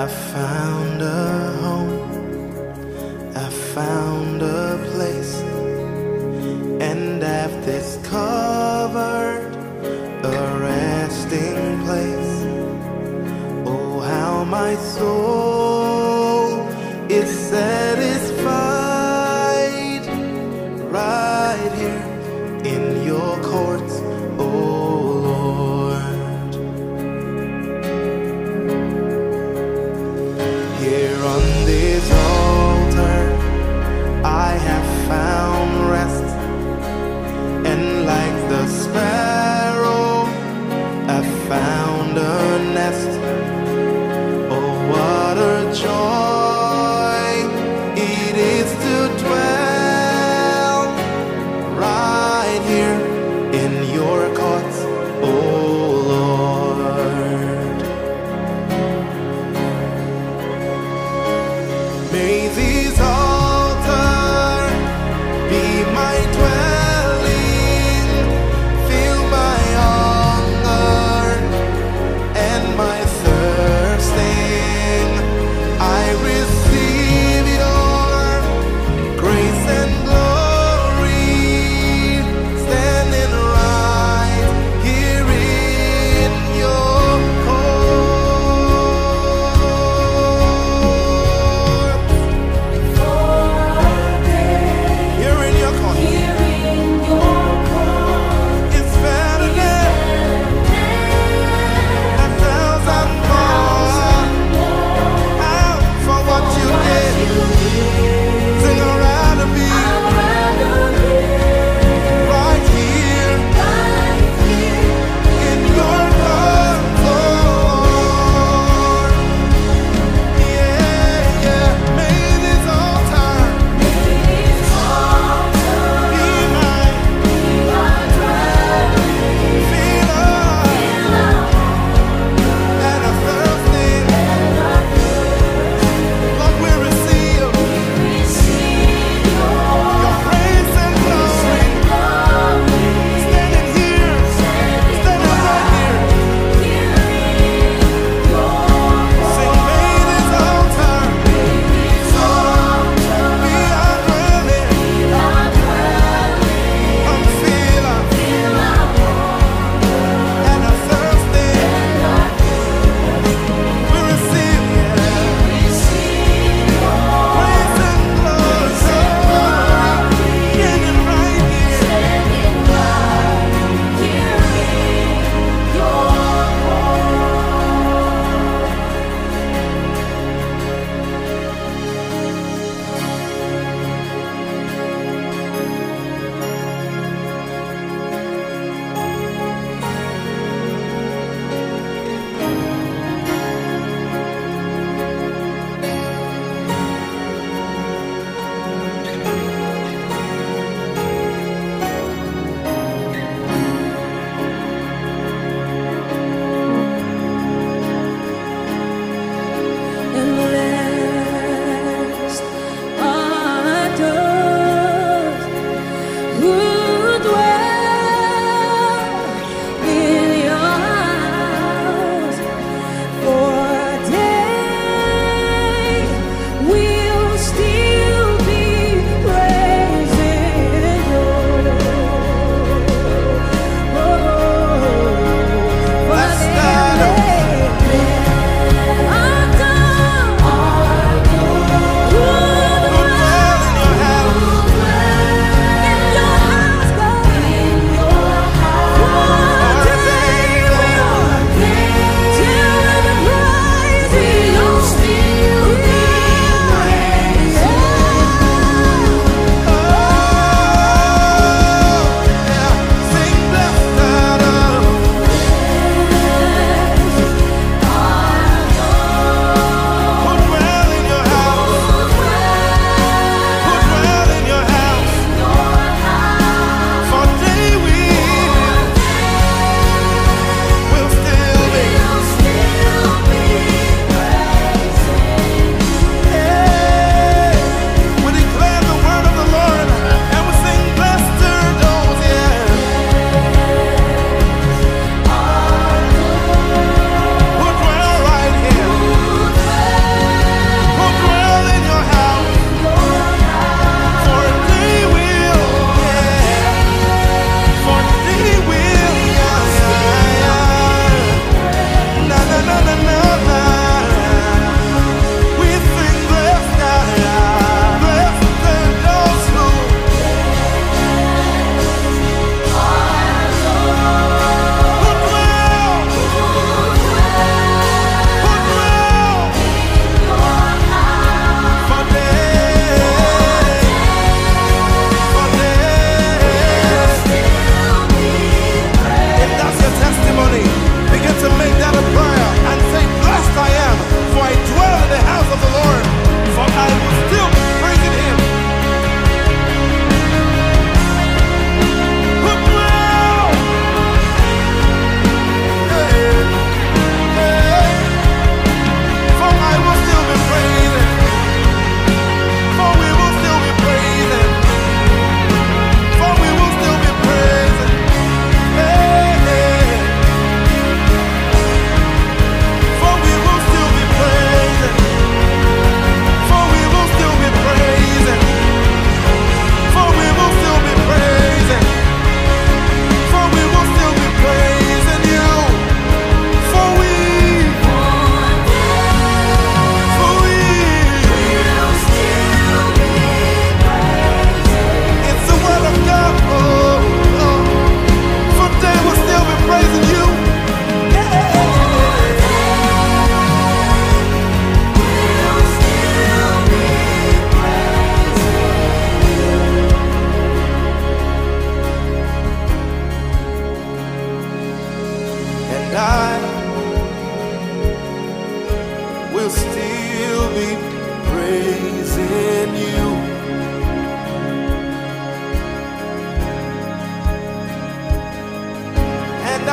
I found a home, I found a place, and I've discovered a resting place. Oh, how my soul is satisfied right here in your courts, oh Lord. Here on this altar I have found rest, and like the sparrow I found a nest. Oh, what I will still be praising you. And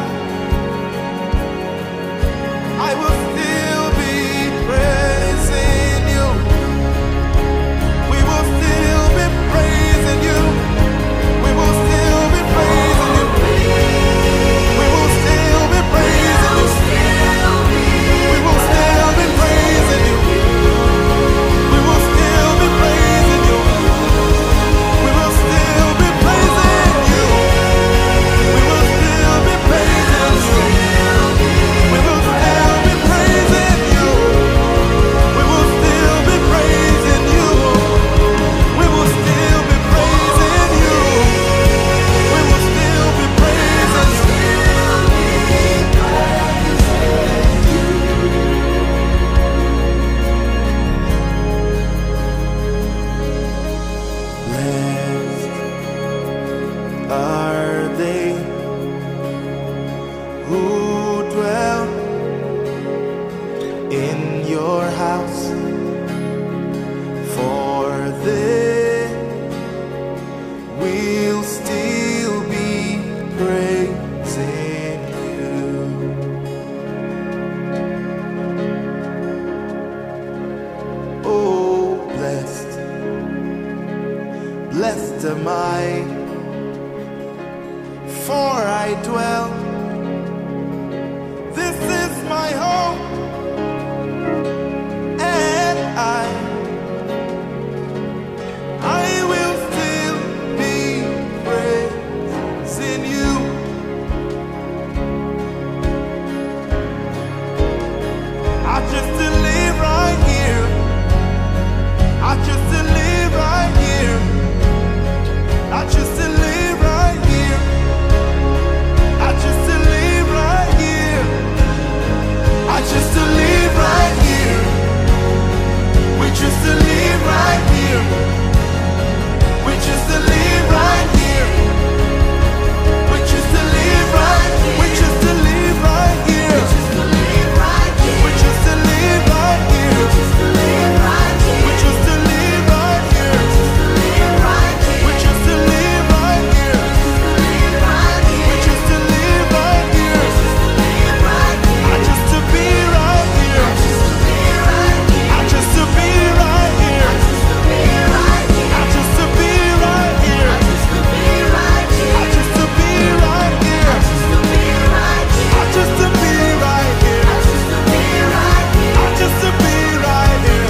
I will still be praising you. We will still be praising you. We will still be praising you. We will still be praising you. We will still be praising you. We will still be praising you. We will still be praising you. We will still be praising you. We will still be praising you. We will still be praising you. We will still be praising you. We will still be praising you. Blessed are they who dwell in your house, for they will still be praising you. Oh, blessed, blessed am I, for I dwell. This is my home, and I will still be praising you. I just to live right here. I just to live right here. I just to live right here. I just to live right here. I just to live right here. We just to live right here. We just to live right here. We just to live right here. We just to live right here. We just to live right here. We just to live right here. We just to live right here. We just to live right here. We just to live right here. I just to be right here. I just to be right here. I just to be right here. I just to be right here. I just to be right here. I just to be right here.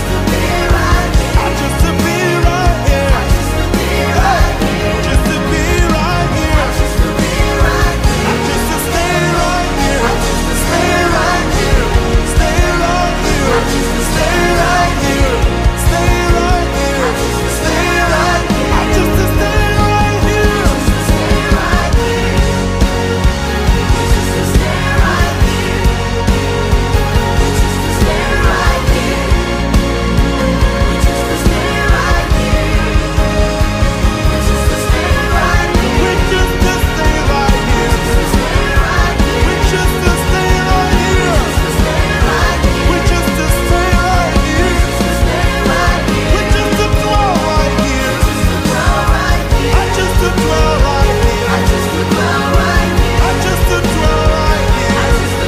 I just to be right here. Just to be right here. I just to stay right here. Stay right here. Stay right here. Stay right here. Stay right here. Stay right here. I just to stay right here. We just to stay right here. We just to stay right here. We just to stay right here. We just to dwell right here. I just to dwell right here. I just to dwell right here.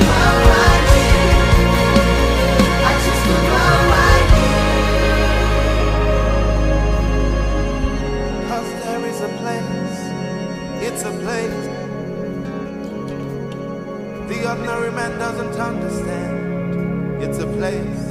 'Cause there is a place. It's a place the ordinary man doesn't understand. It's a place